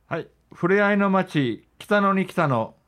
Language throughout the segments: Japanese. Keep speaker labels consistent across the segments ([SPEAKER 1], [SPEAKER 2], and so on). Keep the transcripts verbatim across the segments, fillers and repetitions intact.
[SPEAKER 1] はい、ふれあいの町北野に来たの。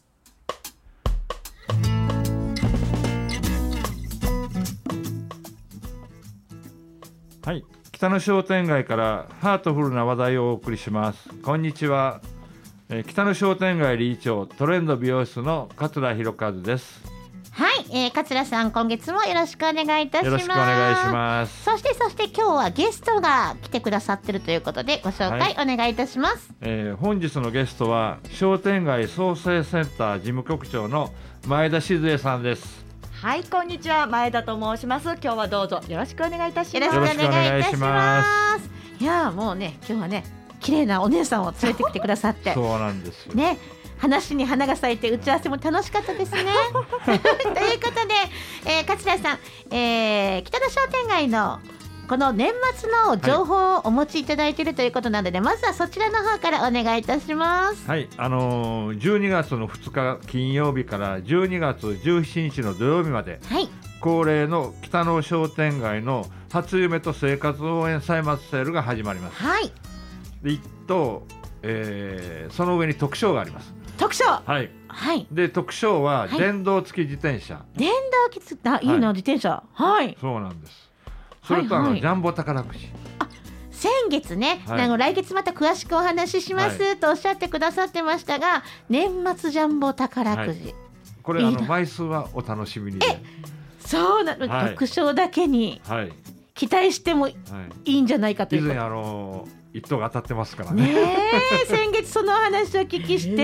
[SPEAKER 1] はい、北野商店街からハートフルな話題をお送りします。こんにちは、えー、北野商店街理事長トレンド美容室の桂弘和です。
[SPEAKER 2] はい、えー、桂さん、今月もよろしくお願いいたします。
[SPEAKER 1] よろしくお願いします。
[SPEAKER 2] そしてそして今日はゲストが来てくださってるということでご紹介お願いいたします。
[SPEAKER 1] はい、えー、本日のゲストは商店街創生センター事務局長の前田静江さんです。
[SPEAKER 3] はい、こんにちは、前田と申します。今日はどうぞよろしくお願いいたします。
[SPEAKER 2] よろしくお願いいたします。いやもうね、今日はね、綺麗なお姉さんを連れてきてくださって
[SPEAKER 1] そうなんですよ
[SPEAKER 2] ね、話に花が咲いて打ち合わせも楽しかったですねということで、えー、桂さん、えー、北野商店街のこの年末の情報をお持ちいただいているということなので、はい、まずはそちらの方からお願いいたします。
[SPEAKER 1] はい、あのー、じゅうにがつのふつか金曜日からじゅうにがつじゅうしちにちの土曜日まで、はい、恒例の北野商店街の初夢と生活応援歳末セールが始まります。はい、で一等、えー、その上に特賞があります。
[SPEAKER 2] 特賞、
[SPEAKER 1] はい、はい、で特賞は電動付き自転車、はい、
[SPEAKER 2] 電動付き、あ、いいな、はい、自転車、はい、
[SPEAKER 1] そうなんです。それとあの、はいはい、ジャンボ宝くじ、
[SPEAKER 2] あ、先月ね、はい、あの来月また詳しくお話しします、はい、とおっしゃってくださってましたが、年末ジャンボ宝くじ、はい、
[SPEAKER 1] これあの枚数はお楽しみに、ね、
[SPEAKER 2] え、そうなの、はい、特賞だけに、はい、期待してもいいんじゃないかということ、
[SPEAKER 1] 以前あの一等が当たってますからね。
[SPEAKER 2] ね先月そのお話をお聞きして、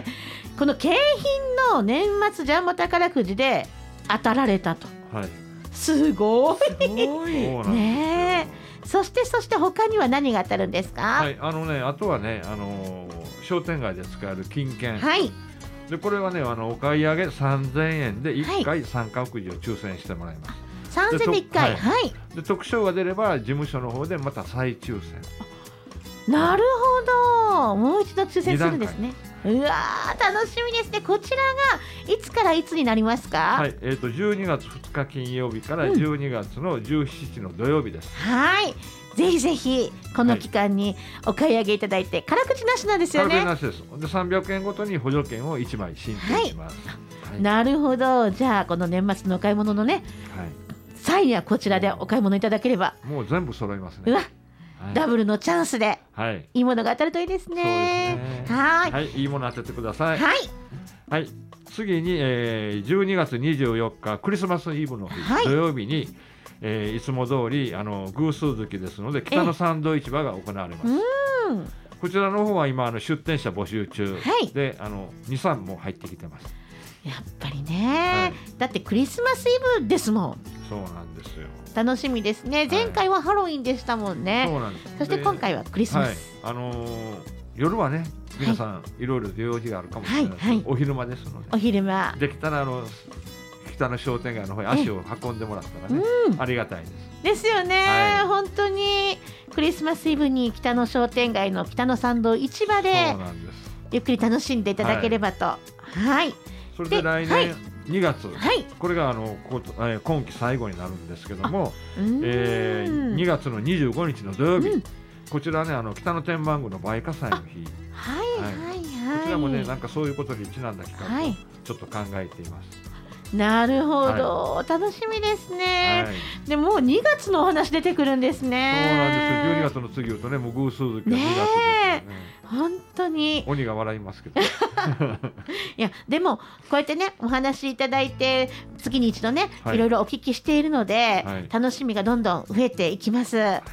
[SPEAKER 2] この景品の年末ジャンボ宝くじで当たられたと、はい、すごい、すごいね。そしてそして他には何が当たるんですか？
[SPEAKER 1] はい、あのね、あとはね、あのー、商店街で使える金券、はい、でこれはね、あのお買い上げさんぜんえんでいっかい三角くじを抽選してもらいます。
[SPEAKER 2] さんぜんでいっかい、はい、
[SPEAKER 1] で特賞が出れば事務所の方でまた再抽選。
[SPEAKER 2] なるほど、もう一度抽選するんですね。うわー、楽しみですね。こちらがいつからいつになりますか？
[SPEAKER 1] はい、えー、とじゅうにがつふつか金曜日からじゅうにがつのじゅうしちにちの土曜日です。
[SPEAKER 2] うん、はい、ぜひぜひこの期間にお買い上げいただいて、はい、辛口なしなんですよね。
[SPEAKER 1] 辛口なしです。でさんびゃくえんごとに補助券をいちまい申請します。
[SPEAKER 2] はいはい、なるほど。じゃあこの年末のお買い物のね、はい、際にはこちらでお買い物いただければ、
[SPEAKER 1] もう全部揃いますね。
[SPEAKER 2] うわ、ダブルのチャンスで、はい、いいものが当たるといいですね。
[SPEAKER 1] そうですね。はい、はい、いいもの当ててください。はい、はい、次に、えー、じゅうにがつにじゅうよっかクリスマスイブの日、はい、土曜日に、えー、いつも通りあの偶数月ですので北野参道市場が行われます。うん、こちらの方は今あの出店者募集中、はい、であのに、さんも入ってきてます。
[SPEAKER 2] やっぱりね、はい、だってクリスマスイブですもん。
[SPEAKER 1] そうなんですよ。
[SPEAKER 2] 楽しみですね。前回はハロウィンでしたもんね。はい、そうなんです。そして今回はクリスマス。
[SPEAKER 1] はい、あのー、夜はね、皆さん、はい、いろいろ用事があるかもしれないですけど、はいはい、お昼間ですので、
[SPEAKER 2] お昼間
[SPEAKER 1] できたらあの北の商店街の方に足を運んでもらったらね、うん、ありがたいです。
[SPEAKER 2] ですよね。はい、本当にクリスマスイブに北の商店街の北の参道市場で、そうなんです、ゆっくり楽しんでいただければと。はい。はい、
[SPEAKER 1] それで来年、はい、にがつ、はい、これがあのこ、えー、今期最後になるんですけども、えー、にがつのにじゅうごにちの土曜日、うん、こちらね、あの北野天満宮の梅花祭の日、
[SPEAKER 2] はいはいはい、
[SPEAKER 1] こちらもね、なんかそういうことにちなんだ企画をちょっと考えています。
[SPEAKER 2] はい、なるほど、はい、楽しみですね。はい、でもうにがつのお話出てくるんですね。
[SPEAKER 1] そうなんですよ。じゅうにがつの次言うとね、もう偶数月がにがつですよね。
[SPEAKER 2] 本当に
[SPEAKER 1] 鬼が笑いますけどい
[SPEAKER 2] やでもこうやってねお話しいただいて次に一度ね、はい、いろいろお聞きしているので、はい、楽しみがどんどん増えていきます。はい、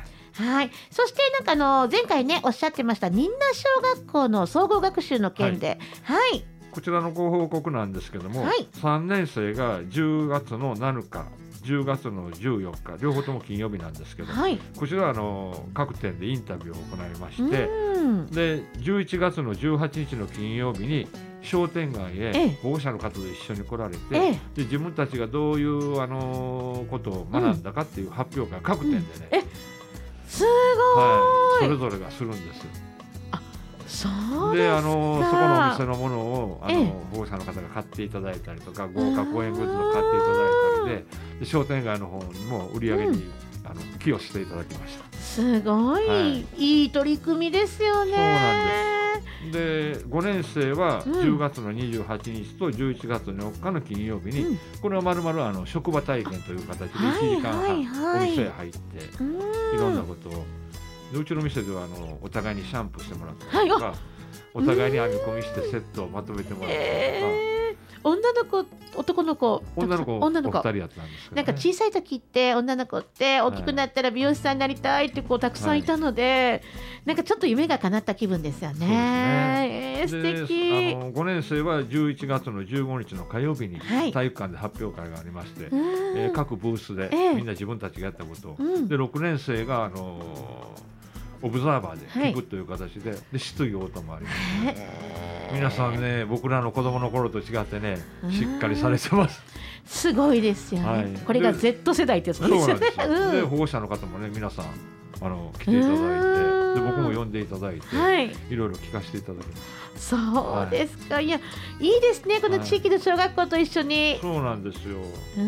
[SPEAKER 2] そしてなんかあの前回ねおっしゃってました仁和小学校の総合学習の件で、はい、はい、
[SPEAKER 1] こちらのご報告なんですけども、はい、さんねんせいがじゅうがつのなのかじゅうがつのじゅうよっか両方とも金曜日なんですけど、はい、こちらはあの各店でインタビューを行いまして、でじゅういちがつのじゅうはちにちの金曜日に商店街へ保護者の方と一緒に来られて、ええ、で自分たちがどういうあのことを学んだかっていう発表会、各店でね、うん、え
[SPEAKER 2] すごい、
[SPEAKER 1] はい、それぞれがするんですよ。
[SPEAKER 2] そう
[SPEAKER 1] であのそこのお店のものをあの、ええ、保護者の方が買っていただいたりとか豪華公演グッズを買っていただいたり で, で商店街の方にも売り上げに、うん、あの寄与していただきました。
[SPEAKER 2] すごい、はい、いい取り組みですよね。
[SPEAKER 1] そうなんです。 ごねん生はじゅうがつのにじゅうはちにちとじゅういちがつのよっかの金曜日に、うん、これはまるまるあの職場体験という形でいちじかんはんお店へ入って、いろんなことをでうちの店ではあのお互いにシャンプーしてもらったりとか、はい、お互いに編み込みしてセットをまとめてもらったりとか、えー
[SPEAKER 2] 女の子男の子
[SPEAKER 1] 女の子
[SPEAKER 2] 女の子
[SPEAKER 1] お二人やったんですけど、ね、
[SPEAKER 2] なんか小さい時って女の子って大きくなったら美容師さんになりたいって子たくさんいたので、はい、なんかちょっと夢が叶った気分ですよね。そうですね、えー、素敵。
[SPEAKER 1] あのごねん生はじゅういちがつのじゅうごにちの火曜日に体育館で発表会がありまして、はい、えー、各ブースでみんな自分たちがやったことを、えー、でろくねん生があのー、オブザーバーで聞くという形で、はい、で質疑応答もあります、ね、皆さんね、僕らの子供の頃と違ってね、しっかりされてます。
[SPEAKER 2] すごいですよね、はい、これが Z 世代ってやつなんですよね。
[SPEAKER 1] そうなんですよ、うん、で保護者の方もね、皆さんあの来ていただいて、で僕も呼んでいただいて、はい、いろいろ聞かせていただきます。
[SPEAKER 2] そうですか、はい、いやいいですね、この地域の小学校と一緒に、
[SPEAKER 1] はい、そうなんですよ。
[SPEAKER 2] うん、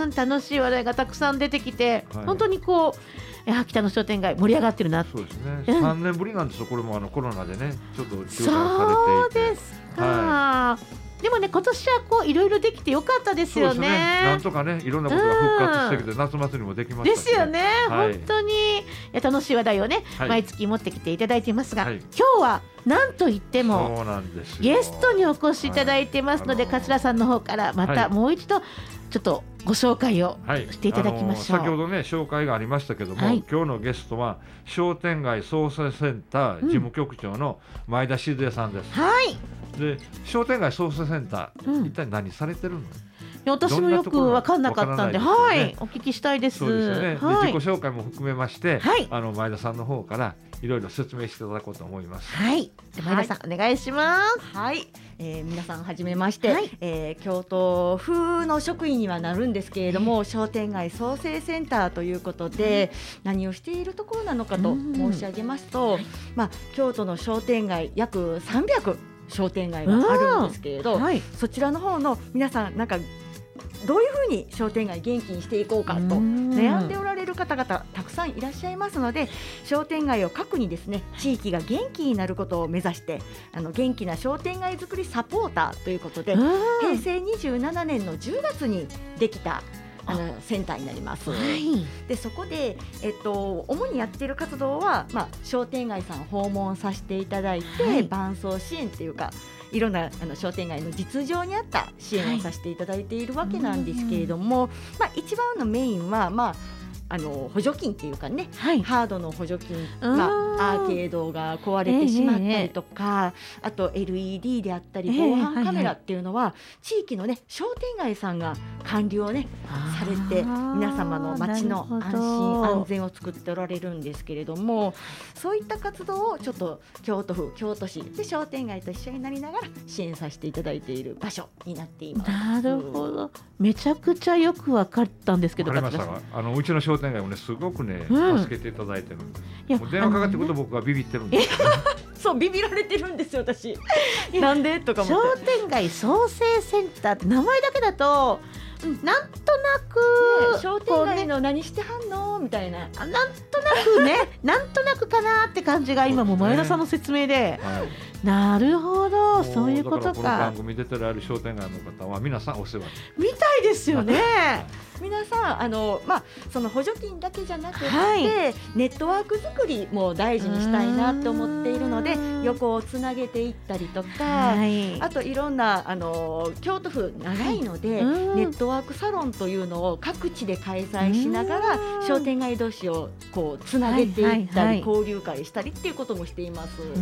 [SPEAKER 2] 楽しい話題がたくさん出てきて、はい、本当にこういや北の商店街盛り上がってるな。
[SPEAKER 1] そうですね、うん、さんねんぶりなんですよ。これもあのコロナでねちょっと中断されていて。
[SPEAKER 2] そうですか、はい、でもね今年はこういろいろできてよかったですよね。そうですね、
[SPEAKER 1] なんとかねいろんなことが復活してきて、うん、夏祭りもできましたし、ね、
[SPEAKER 2] ですよね、
[SPEAKER 1] はい、
[SPEAKER 2] 本当にいや楽しい話題をね、はい、毎月持ってきていただいていますが、はい、今日はなんといっても
[SPEAKER 1] そうなんですよ、
[SPEAKER 2] ゲストにお越しいただいてますので、はい、桂さんの方からまたもう一度ちょっとご紹介をしていただきましょう。
[SPEAKER 1] はい、先ほどね紹介がありましたけども、はい、今日のゲストは商店街創生センター事務局長の前田静江さんです、
[SPEAKER 2] うん、はい。
[SPEAKER 1] で商店街創生センター、うん、一体何されてるの？
[SPEAKER 2] 私もよく分かんなかったんで、はい、お聞きしたいです。
[SPEAKER 1] そうですよね、はい、で自己紹介も含めまして、はい、あの前田さんの方からいろいろ説明していただこうと思います。
[SPEAKER 2] はい、前田さん、はい、お願いします。
[SPEAKER 3] はい、えー、皆さんはじめまして、はい、えー、京都府の職員にはなるんですけれども、商店街創生センターということで、うん、何をしているところなのかと申し上げますと、うん、まあ、京都の商店街約さんびゃく商店街があるんですけれど、はい、そちらの方の皆さんなんかどういうふうに商店街元気にしていこうかと悩んでおられる方々たくさんいらっしゃいますので、商店街を核にですね地域が元気になることを目指して、あの元気な商店街づくりサポーターということで、平成にじゅうななねんのじゅうがつにできたあのセンターになります、はい、でそこで、えっと、主にやっている活動は、まあ、商店街さんを訪問させていただいて、はい、伴走支援というかいろんなあの商店街の実情に合った支援をさせていただいているわけなんですけれども、はい、まあ、一番のメインは、まああの補助金っていうかね、はい、ハードの補助金、まあ、アーケードが壊れてしまったりとか、えー、あと エルイーディー であったり防犯カメラっていうのは、えーはいはい、地域のね商店街さんが管理をねされて皆様の街の安心安全を作っておられるんですけれども、そういった活動をちょっと京都府京都市で商店街と一緒になりながら支援させていただいている場所になっています。
[SPEAKER 2] なるほど、めちゃくちゃよく分かったんですけど、
[SPEAKER 1] 分かりましたが、あのうちの商店街もねすごくね、うん、助けていただいてるんです。もう電話かかってくると僕はビビってるんです、ね、
[SPEAKER 3] そうビビられてるんですよ私なんでとか思って。
[SPEAKER 2] 商店街創生センターって名前だけだとなんとなく、
[SPEAKER 3] ね、商店街の何してはんのみたいな、
[SPEAKER 2] なんとなくねなんとなくかなって感じが今も前田さんの説明で、はい、なるほど、そういうことか。
[SPEAKER 1] この番組出てられる商店街の方は皆さんお世話
[SPEAKER 2] みたいですよね
[SPEAKER 3] 皆さんあの、まあ、その補助金だけじゃなくて、はい、ネットワーク作りも大事にしたいなと思っているので、横をつなげていったりとか、はい、あといろんなあの京都府長いので、はい、ネットワークサロンというのを各地で開催しながら商店街同士をこうつなげていったり、はいはいはい、交流会したりっていうこともしています。
[SPEAKER 2] うん、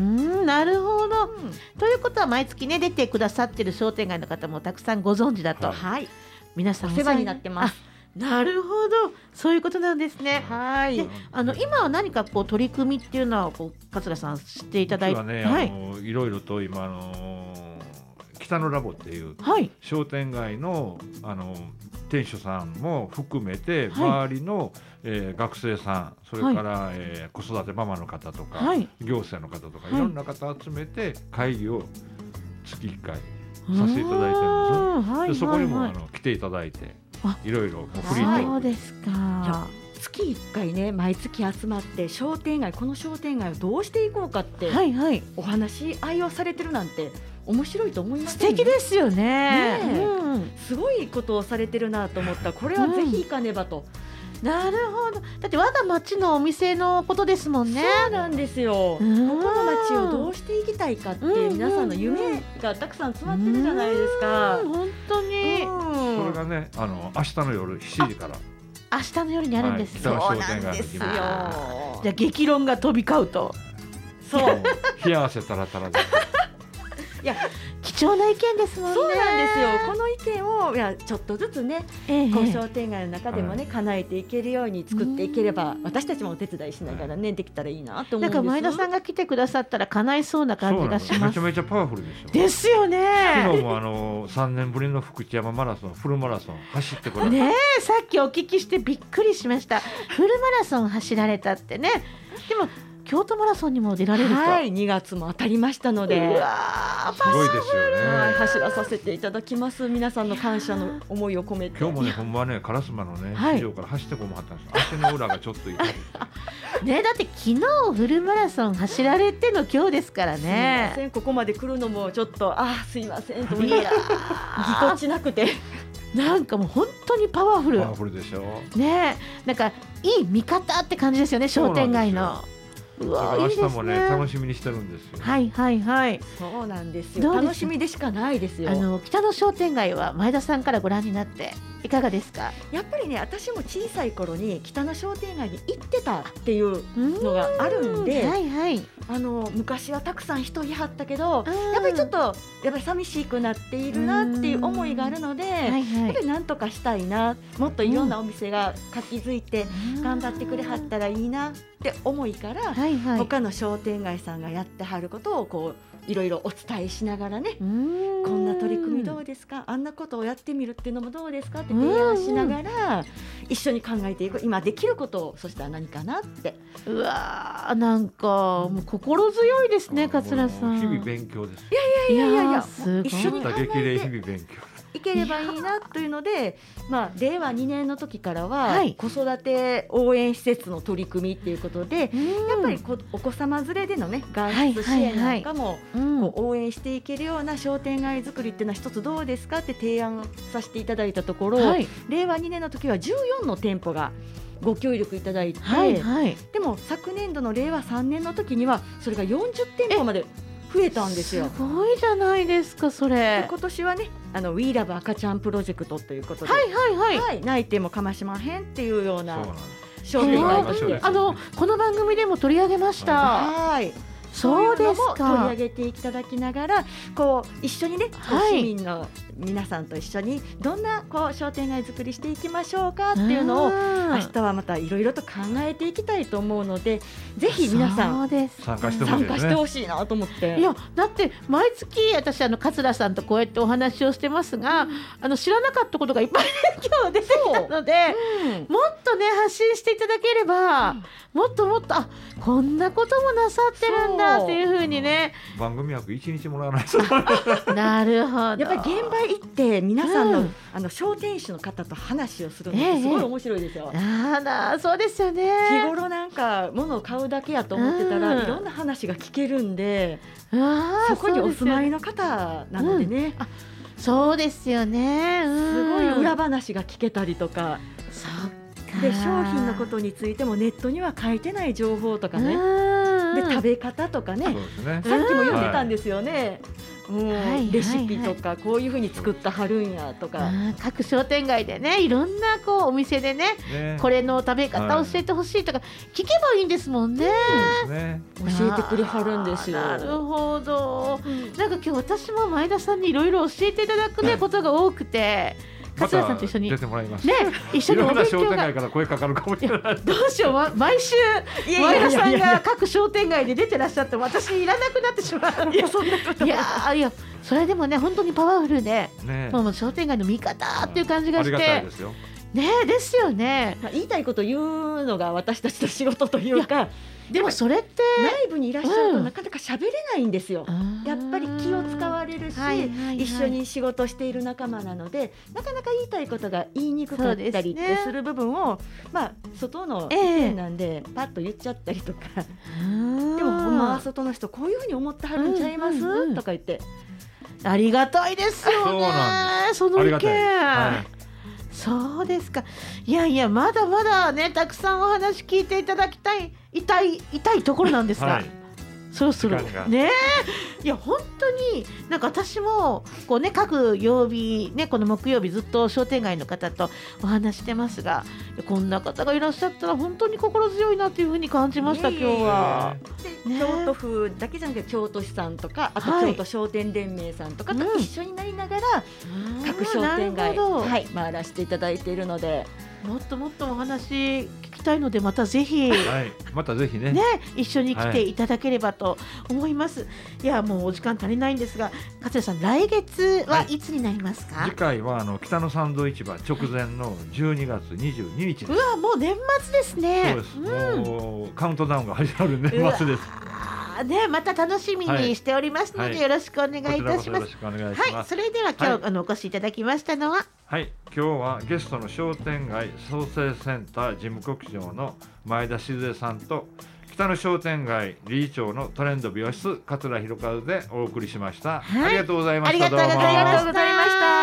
[SPEAKER 2] なるほど、うん、ということは毎月ね出てくださっている商店街の方もたくさんご存知だと、
[SPEAKER 3] はい、
[SPEAKER 2] 皆さん
[SPEAKER 3] お世話になってます。
[SPEAKER 2] なるほど、そういうことなんですね。はい。あの今は何かこう取り組みっていうのはこう桂さん知っていただいて、
[SPEAKER 1] ね、はい、あのいろいろと今あの北のラボっていう、はい、商店街のあの店主さんも含めて、はい、周りの、えー、学生さん、それから、はい、えー、子育てママの方とか、はい、行政の方とか、はい、いろんな方集めて会議を月いっかいさせていただいてるんです。はい、でそこにも、はいはい、あの来ていただいていろいろフリートーク。
[SPEAKER 2] そうですか。
[SPEAKER 3] 月月いっかいね毎月集まって商店街この商店街をどうしていこうかって、
[SPEAKER 2] はいはい、
[SPEAKER 3] お話し合いをされてるなんて面白いと思いますね。
[SPEAKER 2] 素敵ですよ ね,
[SPEAKER 3] ね、
[SPEAKER 2] うん、
[SPEAKER 3] すごいことをされてるなと思ったらこれはぜひ行かねばと、
[SPEAKER 2] うん、なるほど。だって我が町のお店のことですもんね。
[SPEAKER 3] そうなんですよ。ここの町をどうしていきたいかって皆さんの夢がたくさん詰まってるじゃないですか。
[SPEAKER 2] 本当に、
[SPEAKER 1] うん、それがねあの明日の夜しちじから
[SPEAKER 2] 明日の夜にあるんです、
[SPEAKER 1] はい、
[SPEAKER 3] そうなんですよ。じ
[SPEAKER 2] ゃあ激論が飛び交うと
[SPEAKER 3] そう
[SPEAKER 1] 冷や汗たらたらで
[SPEAKER 3] いや
[SPEAKER 2] 貴重な意見ですもんね。
[SPEAKER 3] そうなんですよ。この意見をいやちょっとずつね、ええ、こう商店街の中でもね、はい、叶えていけるように作っていければ私たちもお手伝いしながらねできたらいいなと思うんです。
[SPEAKER 2] なんか前田さんが来てくださったら叶いそうな感じがします。
[SPEAKER 1] めちゃめちゃパワフルですよ。
[SPEAKER 2] ですよね。
[SPEAKER 1] 昨日もあのさんねんぶりの福知山マラソンフルマラソン走ってこられた
[SPEAKER 2] ねえ、さっきお聞きしてびっくりしました。フルマラソン走られたってね。でも京都マラソンにも出られると、
[SPEAKER 3] はい、にがつも当たりましたので、
[SPEAKER 2] うわ
[SPEAKER 1] すごいですよね、
[SPEAKER 3] はい、走らさせていただきます。皆さんの感謝の思いを込めて。
[SPEAKER 1] 今日もねほんまはね烏丸のね市場から走ってこもはったんです、はい、足の裏がちょっと痛い
[SPEAKER 2] ね、だって昨日フルマラソン走られての今日ですからね。
[SPEAKER 3] すいません、ここまで来るのもちょっとあすいませんと思いながらぎこちなくて
[SPEAKER 2] なんかもう本当にパワフル
[SPEAKER 1] パワフルでしょ
[SPEAKER 2] ね。なんかいい味方って感じですよね、商店街の。
[SPEAKER 1] うわ明日もね、いいですね、楽しみにしてるんですよ。
[SPEAKER 2] はいはいはい。
[SPEAKER 3] そうなんですよ。楽しみでしかないですよ。
[SPEAKER 2] あの北の商店街は前田さんからご覧になっていかがですか。
[SPEAKER 3] やっぱりね、私も小さい頃に北の商店街に行ってたっていうのがあるんで、
[SPEAKER 2] はいはい、
[SPEAKER 3] あの昔はたくさん人いはったけど、やっぱりちょっとやっぱり寂しくなっているなっていう思いがあるので、はいはい、やっぱりなんとかしたいな、もっといろんなお店が活気づいて頑張ってくれはったらいいなって思いから、はいはい、他の商店街さんがやってはることをこういろいろお伝えしながらね、こんな取り組みどうですか、あんなことをやってみるっていうのもどうですかって提案しながら一緒に考えていく。今できることをそしたら何かなって。
[SPEAKER 2] うわー、なんかもう心強いですね、桂さん。
[SPEAKER 1] 日々勉強です。
[SPEAKER 3] いやいやいやいやいや、
[SPEAKER 2] 一
[SPEAKER 3] 緒に考えて
[SPEAKER 1] 日々勉強
[SPEAKER 3] いければいいなというので、まあ、れいわにねんの時からは、はい、子育て応援施設の取り組みということで、やっぱりこお子様連れでのね外出支援なんかも、はいはいはい、こう応援していけるような商店街作りっていうのは一つどうですかって提案させていただいたところ、はい、れいわにねんの時はじゅうよんの店舗がご協力いただいて、はいはい、でも昨年度のれいわさんねんの時にはそれがよんじゅってんぽまで増えたんですよ。
[SPEAKER 2] すごいじゃないですかそれ。
[SPEAKER 3] 今年はね、あの We Love 赤ちゃんプロジェクトということで、
[SPEAKER 2] はいはいはい、
[SPEAKER 3] はい、泣いてもかましまへんっていうような商
[SPEAKER 2] 店街で、あのこの番組でも取り上げました。
[SPEAKER 3] はい、
[SPEAKER 2] そうですか。
[SPEAKER 3] 取り上げていただきながら、こう一緒にね、はい、市民の皆さんと一緒にどんなこう商店街作りしていきましょうかっていうのを明日はまたいろいろと考えていきたいと思うので、ぜひ皆さん
[SPEAKER 1] 参加してほしいですね。
[SPEAKER 3] 参加してほしいなと思って。
[SPEAKER 2] いやだって毎月私あの桂さんとこうやってお話をしてますが、うん、あの知らなかったことがいっぱい今日出てきたので、うん、もっとね発信していただければ、うん、もっともっとあこんなこともなさってるんだっていうふうにね、
[SPEAKER 1] 番組枠いちにちもらわないと
[SPEAKER 2] なるほど。
[SPEAKER 3] やっぱり現場行って皆さんの、うん、あの商店主の方と話をするのってすごい面白いですよ。
[SPEAKER 2] ええ、あらそうですよね。
[SPEAKER 3] 日頃なんか物を買うだけやと思ってたら、うん、いろんな話が聞けるんで、そこにお住まいの方なのでね、
[SPEAKER 2] うん、あそうですよね、うん、
[SPEAKER 3] すごい裏話が聞けたりとか、
[SPEAKER 2] そっか
[SPEAKER 3] で商品のことについてもネットには書いてない情報とかね、で食べ方とかね、ね、さっきも言ってたんですよね、うん、はい、レシピとか、はいはい、こういうふうに作ったはるんやとか、
[SPEAKER 2] 各商店街でねいろんなこうお店で ね, ねこれの食べ方教えてほしいとか聞けばいいんですもんね、
[SPEAKER 3] うんね、教えてくれはるんですよ。
[SPEAKER 2] なるほど、うん、なんか今日私も前田さんにいろいろ教えていただく、ね、はい、ことが多くて、桂さんと一緒に
[SPEAKER 1] 出てもらいます
[SPEAKER 2] ね、一緒にお勉強が。いろんな
[SPEAKER 1] 商店街から声かかるかもしれない。
[SPEAKER 2] どうしよう、毎週前田さんが各商店街で出てらっしゃって私いらなくなってしまう。
[SPEAKER 3] いやそんなことない。
[SPEAKER 2] いやいやそれでもね本当にパワフルで、ね、もう商店街の味方っていう感じがして、ありがたいですよ。ねですよね。
[SPEAKER 3] まあ、言いたいこと言うのが私たちの仕事というか。
[SPEAKER 2] でもそれって
[SPEAKER 3] 内部にいらっしゃるとなかなか喋れないんですよ、うん、やっぱり気を使われるし、はいはいはい、一緒に仕事している仲間なのでなかなか言いたいことが言いにくかったりってする部分を、ね、まあ外の意見なんで、えー、パッと言っちゃったりとかでもほんまは外の人こういうふうに思ってはるんちゃいます、うんうんうん、とか言って
[SPEAKER 2] ありがたいですよね。そうなんです。その意見、はい、そうですか。いやいやまだまだねたくさんお話聞いていただきたい痛い痛いところなんですが、はい、そろそろねいや本当になんか私もこうね各曜日ねこの木曜日ずっと商店街の方とお話してますがこんな方がいらっしゃったら本当に心強いなというふうに感じました今日は。
[SPEAKER 3] ね、京都府だけじゃなくて京都市さんとかあと京都商店連盟さんとかと一緒になりながら、うん、各商店街、はい、回らせていただいているので
[SPEAKER 2] もっともっとお話聞きたいのでまたぜひ、はい、
[SPEAKER 1] またぜひ ね,
[SPEAKER 2] ね一緒に来ていただければと思います、はい、いやもうお時間足りないんですが勝谷さん来月はいつになりますか？
[SPEAKER 1] はい、次回はあの北の参道市場直前のじゅうにがつにじゅうににちです。
[SPEAKER 2] うわもう年末ですね。
[SPEAKER 1] そうです、うん、もうカウントダウンが始まる年末です。
[SPEAKER 2] ね、また楽しみにしておりますので、はい、よろしくお願いいたします。
[SPEAKER 1] よろしくお願いします。
[SPEAKER 2] はい、それでは今日、はい、あのお越しいただきましたのは、
[SPEAKER 1] はい、今日はゲストの商店街創生センター事務局長の前田静江さんと北の商店街理事長のトレンド美容室桂広和でお送りしました。はい、ありがとうございました。
[SPEAKER 2] ありがとうございました。